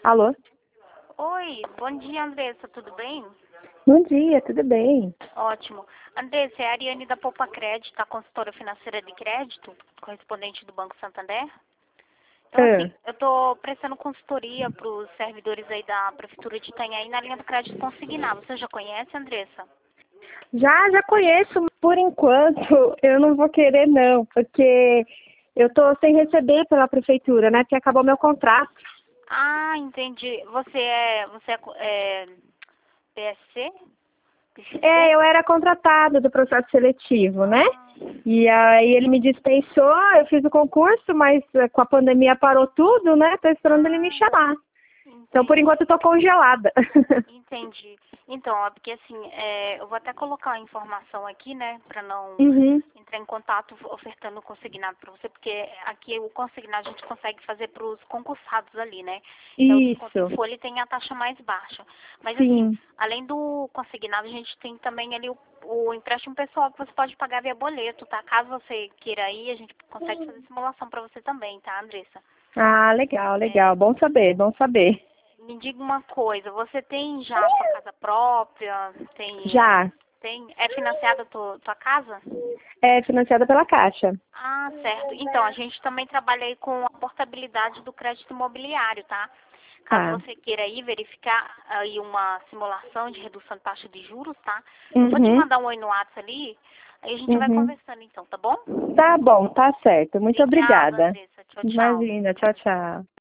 Alô? Oi, bom dia, Andressa, tudo bem? Bom dia, tudo bem? Ótimo. Andressa, é a Ariane da Poupa Crédito, a consultora financeira de crédito, correspondente do Banco Santander. Então, Ah, assim, eu estou prestando consultoria para os servidores aí da Prefeitura de Itanhaém na linha do crédito consignado. Você já conhece, Andressa? já conheço, mas por enquanto eu não vou querer não, porque eu tô sem receber pela prefeitura, né? Porque acabou meu contrato. Ah, entendi. Você é PSC? PSC? Eu era contratada do processo seletivo, né? Ah, E aí ele me dispensou, eu fiz o concurso, mas com a pandemia parou tudo, né? Tô esperando ele me ah, chamar. Então, por enquanto, entendi. eu tô congelada. Entendi. Então, é porque assim, eu vou até colocar a informação aqui, né, para não Uhum, entrar em contato ofertando o consignado para você, porque aqui o consignado a gente consegue fazer para os concursados ali, né? É o desconto em isso, folha e tem a taxa mais baixa. Mas assim, sim. além do consignado, a gente tem também ali o empréstimo pessoal que você pode pagar via boleto, tá? Caso você queira ir, a gente consegue fazer simulação para você também, tá, Andressa? Ah, legal, legal. É, Bom saber, bom saber. me diga uma coisa, você tem já a sua casa própria? Já. É financiada a tua casa? É financiada pela Caixa. Ah, certo. Então, a gente também trabalha aí com a portabilidade do crédito imobiliário, tá? Caso Tá. você queira aí verificar aí uma simulação de redução de taxa de juros, tá? Eu vou te Uhum, mandar um oi no WhatsApp ali, aí a gente vai uhum. conversando então, tá bom? Tá bom, tá certo. Muito Obrigada, obrigada. Andressa. Tchau, tchau. Imagina, tchau, tchau.